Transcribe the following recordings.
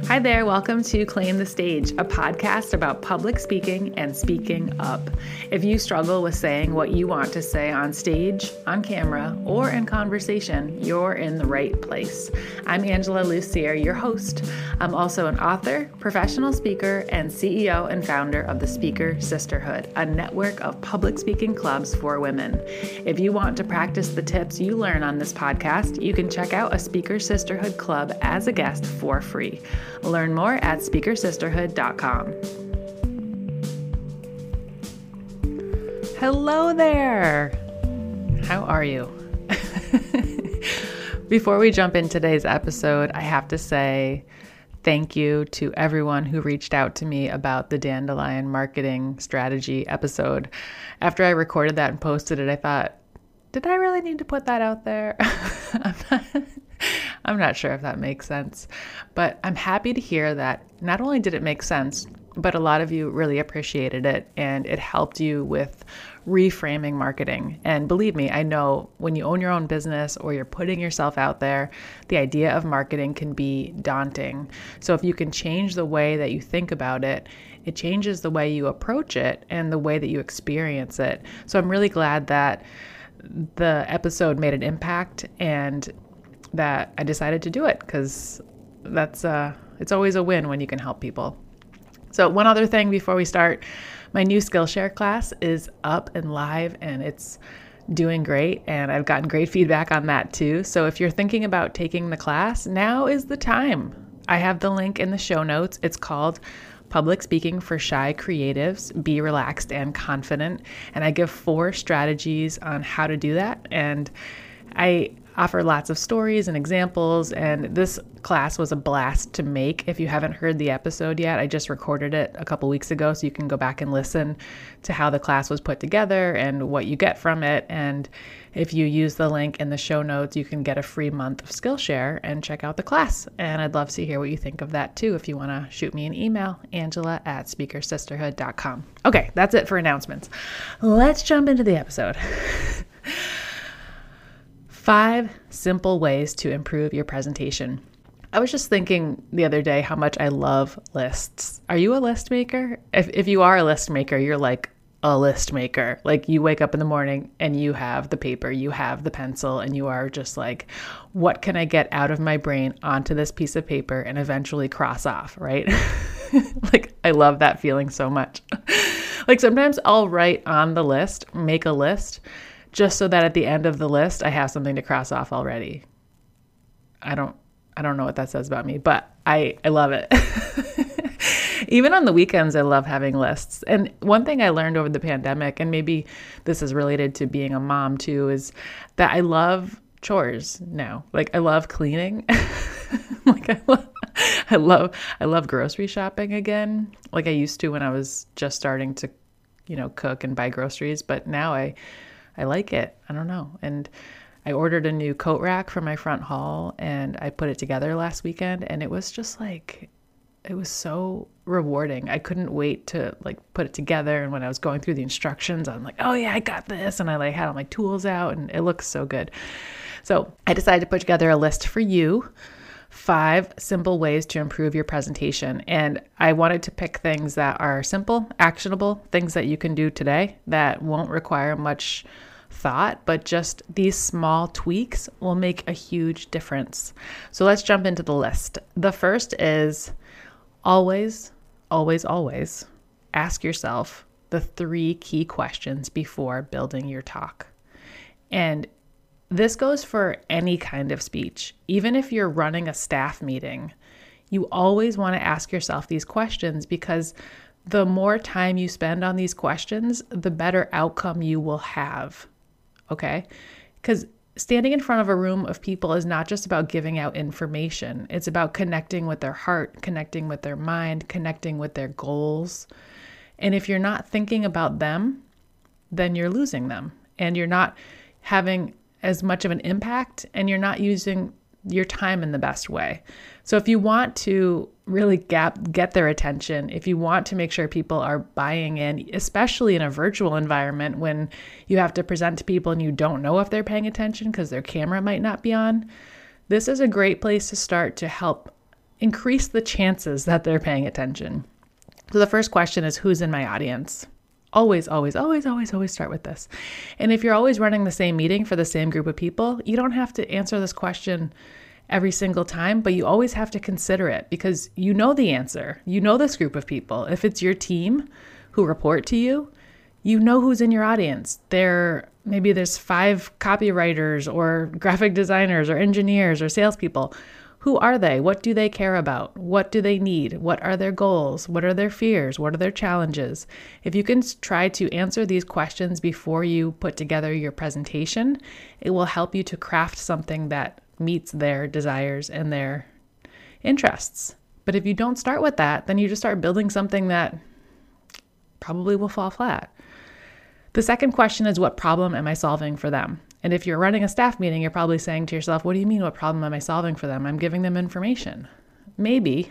Hi there, welcome to Claim the Stage, a podcast about public speaking and speaking up. If you struggle with saying what you want to say on stage, on camera, or in conversation, you're in the right place. I'm Angela Lucier, your host. I'm also an author, professional speaker, and CEO and founder of the Speaker Sisterhood, a network of public speaking clubs for women. If you want to practice the tips you learn on this podcast, you can check out a Speaker Sisterhood club as a guest for free. Learn more at speakersisterhood.com. Hello there. How are you? Before we jump in today's episode, I have to say thank you to everyone who reached out to me about the Dandelion marketing strategy episode. After I recorded that and posted it, I thought, did I really need to put that out there? I'm not sure if that makes sense, but I'm happy to hear that not only did it make sense, but a lot of you really appreciated it and it helped you with reframing marketing. And believe me, I know when you own your own business or you're putting yourself out there, the idea of marketing can be daunting. So if you can change the way that you think about it, it changes the way you approach it and the way that you experience it. So I'm really glad that the episode made an impact and that I decided to do it, because it's always a win when you can help people. So one other thing before we start, my new Skillshare class is up and live and it's doing great, and I've gotten great feedback on that too. So if you're thinking about taking the class, now is the time. I have the link in the show notes. It's called Public Speaking for Shy Creatives, Be Relaxed and Confident. And I give 4 strategies on how to do that. And I offer lots of stories and examples, and this class was a blast to make. If you haven't heard the episode yet, I just recorded it a couple weeks ago, so you can go back and listen to how the class was put together and what you get from it. And if you use the link in the show notes, you can get a free month of Skillshare and check out the class. And I'd love to hear what you think of that too. If you want to shoot me an email, angela@speakersisterhood.com. Okay, that's it for announcements. Let's jump into the episode. 5 simple ways to improve your presentation. I was just thinking the other day how much I love lists. Are you a list maker? If you are a list maker, you're like a list maker. Like you wake up in the morning and you have the paper, you have the pencil, and you are just like, what can I get out of my brain onto this piece of paper and eventually cross off, right? Like I love that feeling so much. Like sometimes I'll write on the list, make a list, just so that at the end of the list, I have something to cross off already. I don't know what that says about me, but I love it. Even on the weekends, I love having lists. And one thing I learned over the pandemic, and maybe this is related to being a mom too, is that I love chores now. Like I love cleaning. Like I love grocery shopping again. Like I used to when I was just starting to, cook and buy groceries, but now I like it. I don't know. And I ordered a new coat rack for my front hall and I put it together last weekend, and it was just like, it was so rewarding. I couldn't wait to put it together. And when I was going through the instructions, I'm like, oh yeah, I got this. And I had all my tools out and it looks so good. So I decided to put together a list for you. 5 simple ways to improve your presentation. And I wanted to pick things that are simple, actionable, things that you can do today that won't require much thought, but just these small tweaks will make a huge difference. So let's jump into the list. The first is always, always, always ask yourself the 3 key questions before building your talk. And this goes for any kind of speech. Even if you're running a staff meeting, you always want to ask yourself these questions, because the more time you spend on these questions, the better outcome you will have. Okay? Because standing in front of a room of people is not just about giving out information. It's about connecting with their heart, connecting with their mind, connecting with their goals. And if you're not thinking about them, then you're losing them. And you're not having as much of an impact, and you're not using your time in the best way. So if you want to really get their attention, if you want to make sure people are buying in, especially in a virtual environment when you have to present to people and you don't know if they're paying attention because their camera might not be on, this is a great place to start to help increase the chances that they're paying attention. So the first question is, who's in my audience? Always, always, always, always, always start with this. And if you're always running the same meeting for the same group of people, you don't have to answer this question every single time, but you always have to consider it because you know the answer. You know this group of people. If it's your team who report to you, you know who's in your audience. Maybe there's 5 copywriters or graphic designers or engineers or salespeople. Who are they? What do they care about? What do they need? What are their goals? What are their fears? What are their challenges? If you can try to answer these questions before you put together your presentation, it will help you to craft something that meets their desires and their interests. But if you don't start with that, then you just start building something that probably will fall flat. The second question is, what problem am I solving for them? And if you're running a staff meeting, you're probably saying to yourself, what do you mean, what problem am I solving for them? I'm giving them information. Maybe.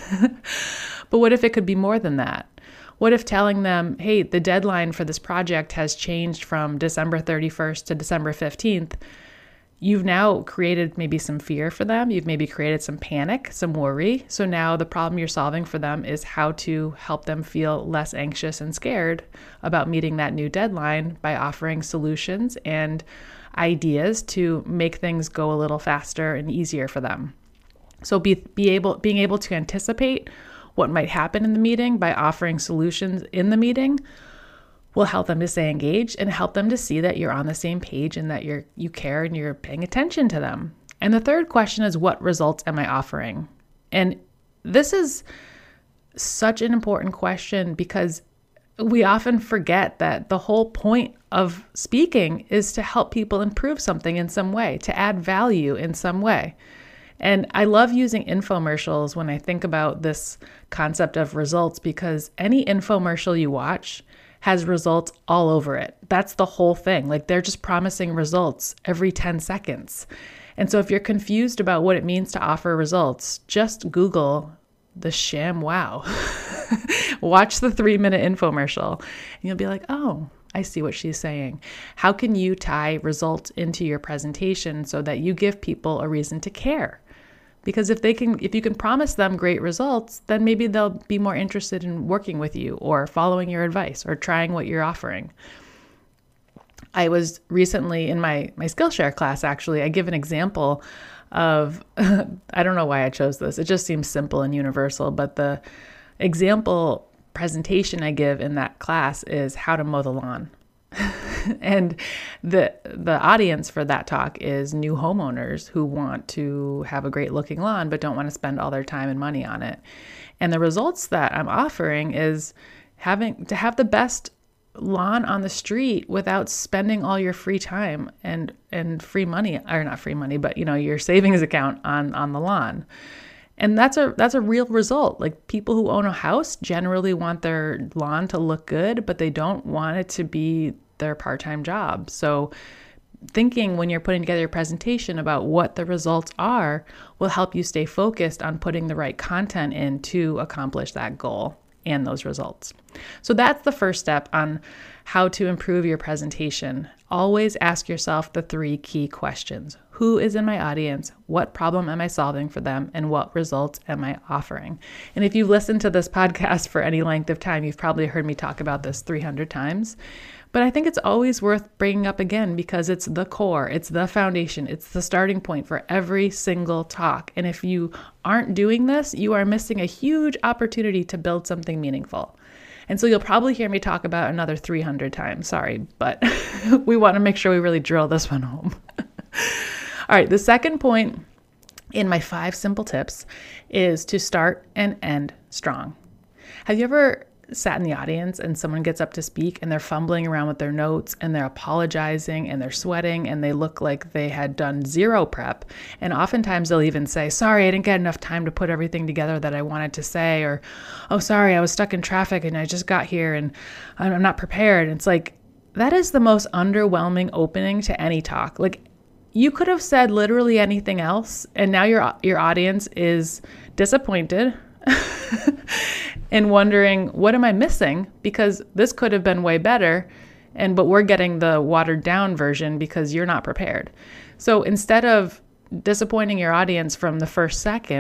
But what if it could be more than that? What if telling them, hey, the deadline for this project has changed from December 31st to December 15th. You've now created maybe some fear for them. You've maybe created some panic, some worry. So now the problem you're solving for them is how to help them feel less anxious and scared about meeting that new deadline by offering solutions and ideas to make things go a little faster and easier for them. So being able to anticipate what might happen in the meeting by offering solutions in the meeting will help them to stay engaged and help them to see that you're on the same page and that you care and you're paying attention to them. And the third question is, what results am I offering? And this is such an important question because we often forget that the whole point of speaking is to help people improve something in some way, to add value in some way. And I love using infomercials when I think about this concept of results because any infomercial you watch has results all over it. That's the whole thing. Like they're just promising results every 10 seconds. And so if you're confused about what it means to offer results, just Google the ShamWow. Watch the 3-minute infomercial and you'll be like, oh, I see what she's saying. How can you tie results into your presentation so that you give people a reason to care? Because if you can promise them great results, then maybe they'll be more interested in working with you or following your advice or trying what you're offering. I was recently in my Skillshare class, actually, I give an example of, I don't know why I chose this. It just seems simple and universal, but the example presentation I give in that class is how to mow the lawn. And the audience for that talk is new homeowners who want to have a great looking lawn, but don't want to spend all their time and money on it. And the results that I'm offering is having to have the best lawn on the street without spending all your free time and free money, or not free money, but your savings account on the lawn. And that's a real result. Like people who own a house generally want their lawn to look good, but they don't want it to be their part-time job. So thinking when you're putting together your presentation about what the results are will help you stay focused on putting the right content in to accomplish that goal and those results. So that's the first step on how to improve your presentation. Always ask yourself the 3 key questions. Who is in my audience? What problem am I solving for them? And what results am I offering? And if you've listened to this podcast for any length of time, you've probably heard me talk about this 300 times. But I think it's always worth bringing up again because it's the core, it's the foundation, it's the starting point for every single talk. And if you aren't doing this, you are missing a huge opportunity to build something meaningful. And so you'll probably hear me talk about another 300 times. Sorry, but we want to make sure we really drill this one home. All right, the second point in my 5 simple tips is to start and end strong. Have you ever sat in the audience and someone gets up to speak and they're fumbling around with their notes and they're apologizing and they're sweating and they look like they had done 0 prep? And oftentimes they'll even say, sorry, I didn't get enough time to put everything together that I wanted to say, or, oh, sorry, I was stuck in traffic and I just got here and I'm not prepared. And it's like, that is the most underwhelming opening to any talk. Like, you could have said literally anything else, and now your audience is disappointed and wondering, what am I missing? Because this could have been way better, but we're getting the watered down version because you're not prepared. So instead of disappointing your audience from the first second,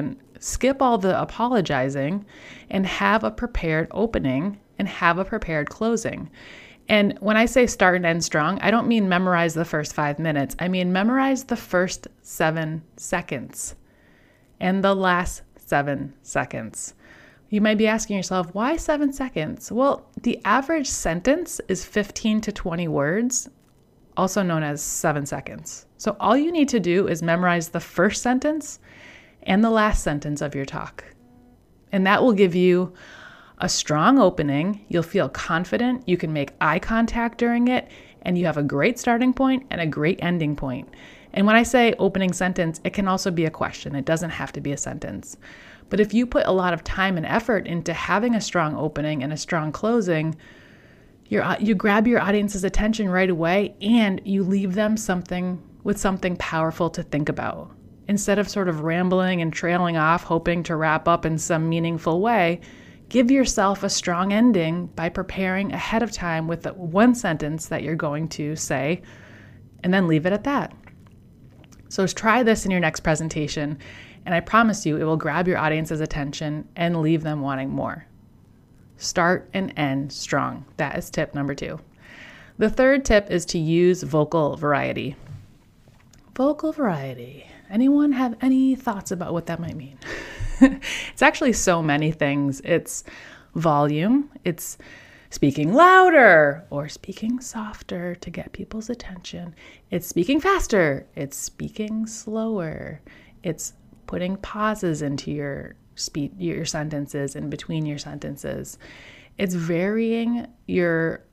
skip all the apologizing and have a prepared opening and have a prepared closing. And when I say start and end strong, I don't mean memorize the first 5 minutes. I mean memorize the first 7 seconds and the last 7 seconds. You might be asking yourself, why 7 seconds? Well, the average sentence is 15 to 20 words, also known as 7 seconds. So all you need to do is memorize the first sentence and the last sentence of your talk. And that will give you a strong opening. You'll feel confident. You can make eye contact during it, and you have a great starting point and a great ending point. And when I say opening sentence, it can also be a question. It doesn't have to be a sentence. But if you put a lot of time and effort into having a strong opening and a strong closing, you grab your audience's attention right away, and you leave them with something powerful to think about. Instead of sort of rambling and trailing off, hoping to wrap up in some meaningful way, give yourself a strong ending by preparing ahead of time with the one sentence that you're going to say, and then leave it at that. So try this in your next presentation, and I promise you it will grab your audience's attention and leave them wanting more. Start and end strong. That is tip number 2. The third tip is to use vocal variety. Vocal variety. Anyone have any thoughts about what that might mean? It's actually so many things. It's volume. It's speaking louder or speaking softer to get people's attention. It's speaking faster. It's speaking slower. It's putting pauses into your speech, your sentences, in between your sentences. It's varying your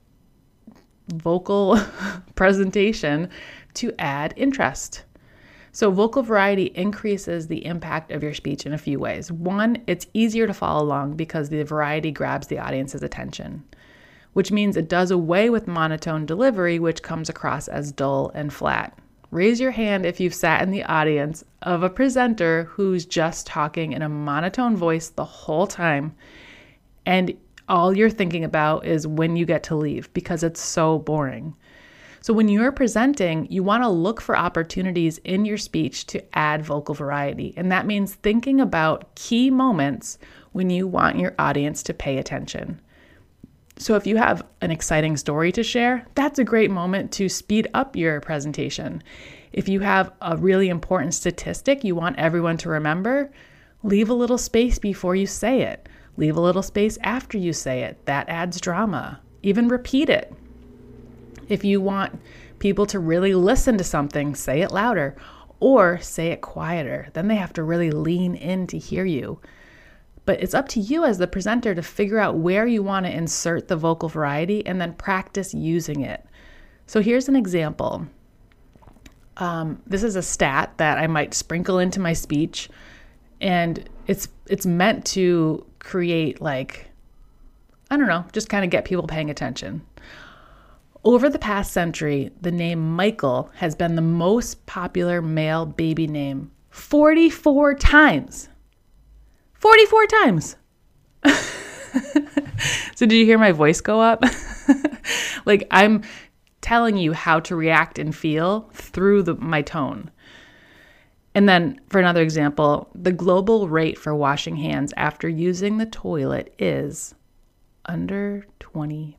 vocal presentation to add interest. So vocal variety increases the impact of your speech in a few ways. One, it's easier to follow along because the variety grabs the audience's attention, which means it does away with monotone delivery, which comes across as dull and flat. Raise your hand if you've sat in the audience of a presenter who's just talking in a monotone voice the whole time, and all you're thinking about is when you get to leave because it's so boring. So when you're presenting, you want to look for opportunities in your speech to add vocal variety. And that means thinking about key moments when you want your audience to pay attention. So if you have an exciting story to share, that's a great moment to speed up your presentation. If you have a really important statistic you want everyone to remember, leave a little space before you say it. Leave a little space after you say it. That adds drama. Even repeat it. If you want people to really listen to something, say it louder or say it quieter. Then they have to really lean in to hear you. But it's up to you as the presenter to figure out where you want to insert the vocal variety and then practice using it. So here's an example. This is a stat that I might sprinkle into my speech, and it's meant to create just kind of get people paying attention. Over the past century, the name Michael has been the most popular male baby name 44 times. 44 times. So did you hear my voice go up? I'm telling you how to react and feel through my tone. And then for another example, the global rate for washing hands after using the toilet is under 20%.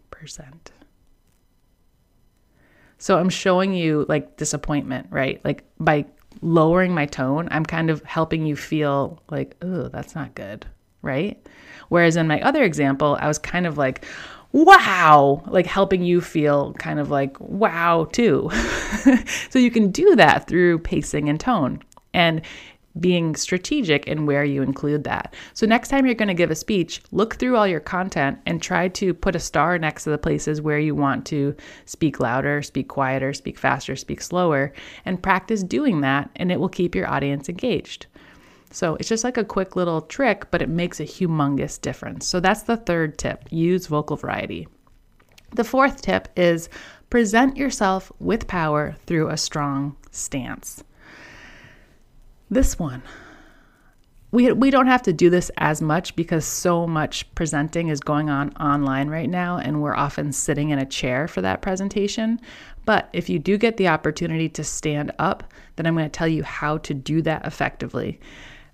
So I'm showing you disappointment, right? By lowering my tone, I'm kind of helping you feel oh, that's not good, right? Whereas in my other example, I was kind of wow, helping you feel kind of wow too. So you can do that through pacing and tone and being strategic in where you include that. So next time you're going to give a speech, look through all your content and try to put a star next to the places where you want to speak louder, speak quieter, speak faster, speak slower, and practice doing that, and it will keep your audience engaged. So it's just a quick little trick, but it makes a humongous difference. So that's the third tip, use vocal variety. The fourth tip is present yourself with power through a strong stance. This one, we don't have to do this as much because so much presenting is going on online right now, and we're often sitting in a chair for that presentation. But if you do get the opportunity to stand up, then I'm going to tell you how to do that effectively.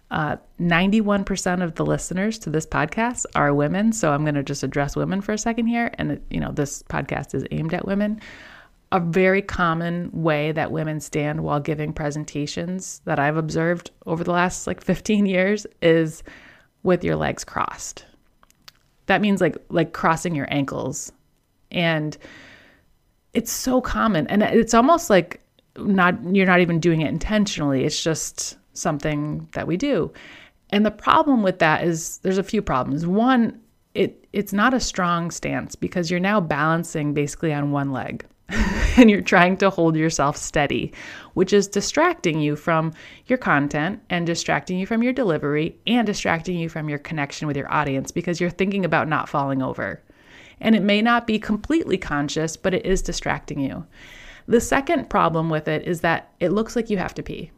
91% of the listeners to this podcast are women. So I'm going to just address women for a second here. And, this podcast is aimed at women. A very common way that women stand while giving presentations that I've observed over the last 15 years is with your legs crossed. That means like crossing your ankles. And it's so common. And it's almost like you're not even doing it intentionally. It's just something that we do. And the problem with that is there's a few problems. One, it's not a strong stance because you're now balancing basically on one leg. And you're trying to hold yourself steady, which is distracting you from your content and distracting you from your delivery and distracting you from your connection with your audience because you're thinking about not falling over. And it may not be completely conscious, but it is distracting you. The second problem with it is that it looks like you have to pee.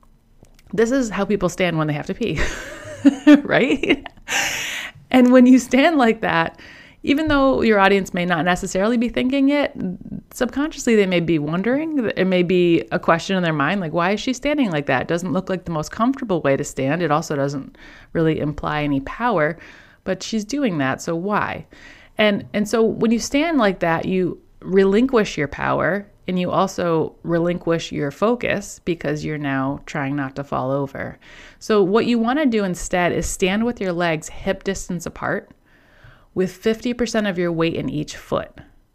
This is how people stand when they have to pee, right? And when you stand like that, even though your audience may not necessarily be thinking it, subconsciously they may be wondering. It may be a question in their mind, like, why is she standing like that? It doesn't look like the most comfortable way to stand. It also doesn't really imply any power, but she's doing that, so why? And so when you stand like that, you relinquish your power and you also relinquish your focus because you're now trying not to fall over. So what you want to do instead is stand with your legs hip distance apart with 50% of your weight in each foot.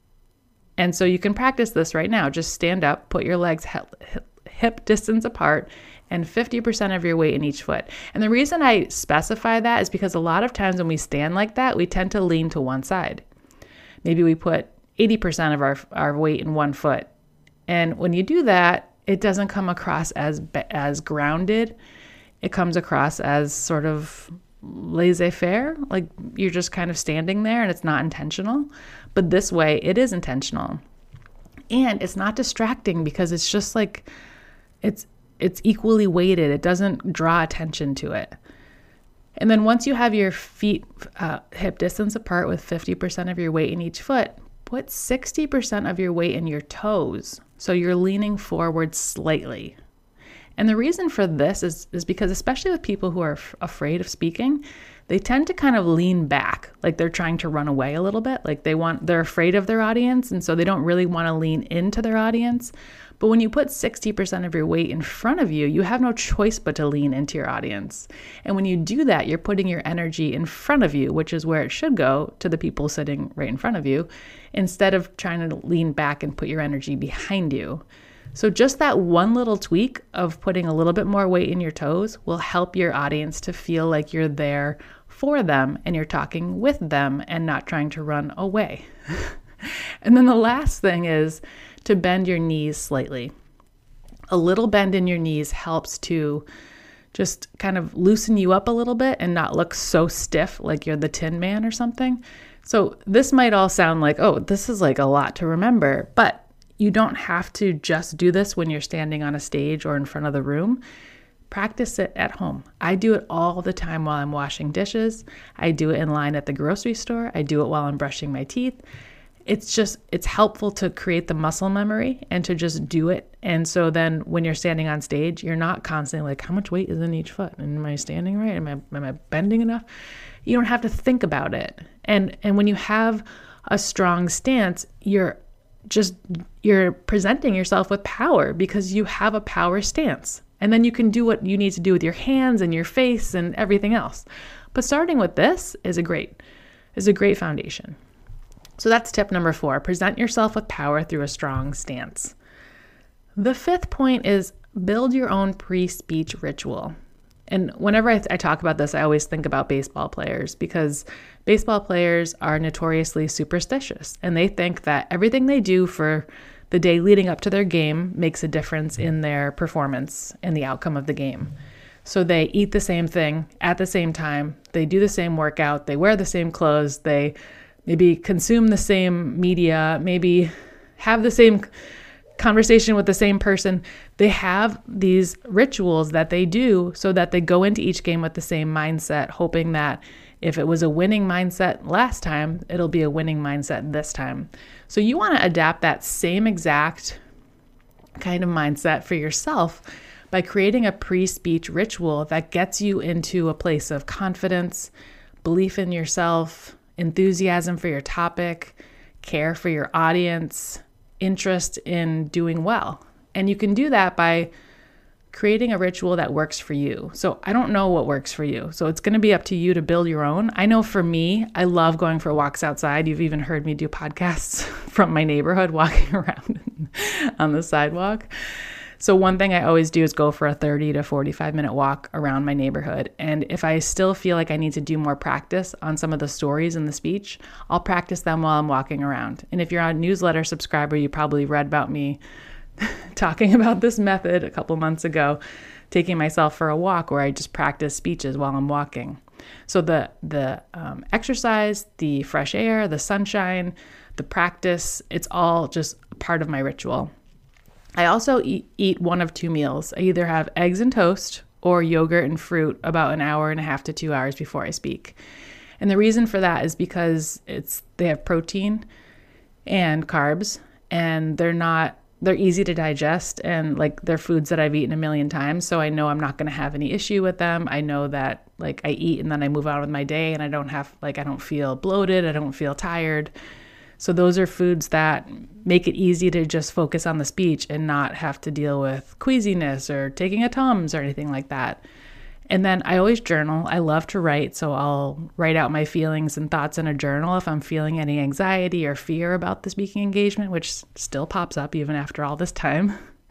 And so you can practice this right now. Just stand up, put your legs hip distance apart, and 50% of your weight in each foot. And the reason I specify that is because a lot of times when we stand like that, we tend to lean to one side. Maybe we put 80% of our weight in one foot. And when you do that, it doesn't come across as grounded. It comes across as sort of laissez-faire, like you're just kind of standing there and it's not intentional. But this way, it is intentional. And it's not distracting because it's just like, it's equally weighted. It doesn't draw attention to it. And then once you have your feet hip distance apart with 50% of your weight in each foot, put 60% of your weight in your toes. So you're leaning forward slightly. And the reason for this is because especially with people who are afraid of speaking, they tend to kind of lean back, like they're trying to run away a little bit, like they're afraid of their audience, and so they don't really want to lean into their audience. But when you put 60% of your weight in front of you, you have no choice but to lean into your audience. And when you do that, you're putting your energy in front of you, which is where it should go, to the people sitting right in front of you, instead of trying to lean back and put your energy behind you. So just that one little tweak of putting a little bit more weight in your toes will help your audience to feel like you're there for them and you're talking with them and not trying to run away. And then the last thing is to bend your knees slightly. A little bend in your knees helps to just kind of loosen you up a little bit and not look so stiff like you're the Tin Man or something. So this might all sound like, oh, this is like a lot to remember, but you don't have to just do this when you're standing on a stage or in front of the room. Practice it at home. I do it all the time while I'm washing dishes. I do it in line at the grocery store. I do it while I'm brushing my teeth. It's helpful to create the muscle memory and to just do it. And so then when you're standing on stage, you're not constantly like, how much weight is in each foot? And am I standing right? Am I bending enough? You don't have to think about it. And when you have a strong stance, you're presenting yourself with power because you have a power stance. And then you can do what you need to do with your hands and your face and everything else. But starting with this is a great foundation. So that's tip number 4. Present yourself with power through a strong stance. The 5th point is build your own pre-speech ritual. And whenever I talk about this, I always think about baseball players because baseball players are notoriously superstitious and they think that everything they do for the day leading up to their game makes a difference in their performance and the outcome of the game. So they eat the same thing at the same time. They do the same workout. They wear the same clothes. They maybe consume the same media, maybe have the same conversation with the same person. They have these rituals that they do so that they go into each game with the same mindset, hoping that if it was a winning mindset last time, it'll be a winning mindset this time. So you want to adapt that same exact kind of mindset for yourself by creating a pre-speech ritual that gets you into a place of confidence, belief in yourself, enthusiasm for your topic, care for your audience, interest in doing well. And you can do that by creating a ritual that works for you. So I don't know what works for you. So it's going to be up to you to build your own. I know for me, I love going for walks outside. You've even heard me do podcasts from my neighborhood, walking around on the sidewalk. So one thing I always do is go for a 30 to 45 minute walk around my neighborhood. And if I still feel like I need to do more practice on some of the stories in the speech, I'll practice them while I'm walking around. And if you're a newsletter subscriber, you probably read about me talking about this method a couple months ago, taking myself for a walk where I just practice speeches while I'm walking. So the exercise, the fresh air, the sunshine, the practice, it's all just part of my ritual. I also eat one of two meals. I either have eggs and toast or yogurt and fruit about an hour and a half to 2 hours before I speak. And the reason for that is because they have protein and carbs, and they're easy to digest, and like they're foods that I've eaten a million times. So I know I'm not going to have any issue with them. I know that like I eat and then I move on with my day, and I don't feel bloated. I don't feel tired. So those are foods that make it easy to just focus on the speech and not have to deal with queasiness or taking a Tums or anything like that. And then I always journal. I love to write, so I'll write out my feelings and thoughts in a journal if I'm feeling any anxiety or fear about the speaking engagement, which still pops up even after all this time.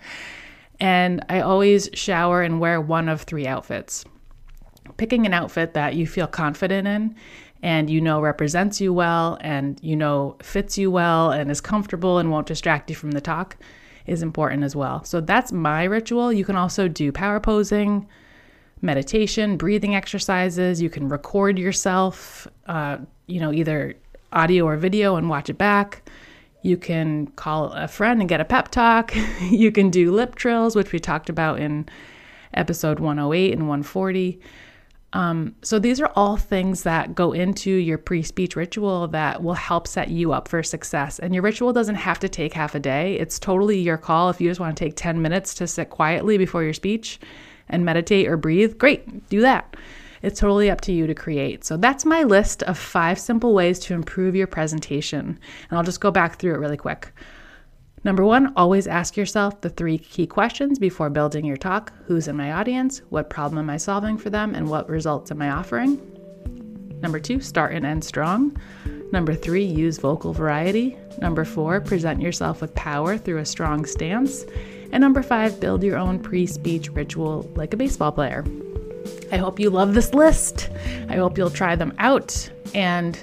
And I always shower and wear one of three outfits. Picking an outfit that you feel confident in and you know represents you well and you know fits you well and is comfortable and won't distract you from the talk is important as well. So that's my ritual. You can also do power posing, meditation, breathing exercises. You can record yourself, either audio or video and watch it back. You can call a friend and get a pep talk. You can do lip trills, which we talked about in episode 108 and 140. So these are all things that go into your pre-speech ritual that will help set you up for success. And your ritual doesn't have to take half a day. It's totally your call. If you just want to take 10 minutes to sit quietly before your speech and meditate or breathe, great, do that. It's totally up to you to create. So that's my list of 5 simple ways to improve your presentation. And I'll just go back through it really quick. Number 1, always ask yourself the 3 key questions before building your talk. Who's in my audience? What problem am I solving for them? And what results am I offering? Number 2, start and end strong. Number 3, use vocal variety. Number 4, present yourself with power through a strong stance. And number 5, build your own pre-speech ritual like a baseball player. I hope you love this list. I hope you'll try them out. And,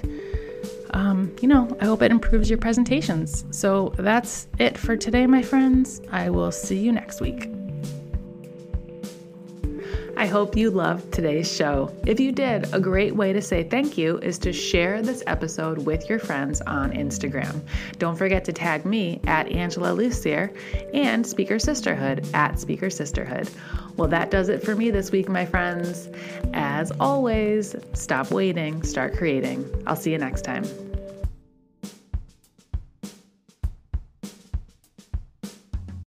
I hope it improves your presentations. So that's it for today, my friends. I will see you next week. I hope you loved today's show. If you did, a great way to say thank you is to share this episode with your friends on Instagram. Don't forget to tag me at Angela Lucier and Speaker Sisterhood at Speaker Sisterhood. Well, that does it for me this week, my friends. As always, stop waiting, start creating. I'll see you next time.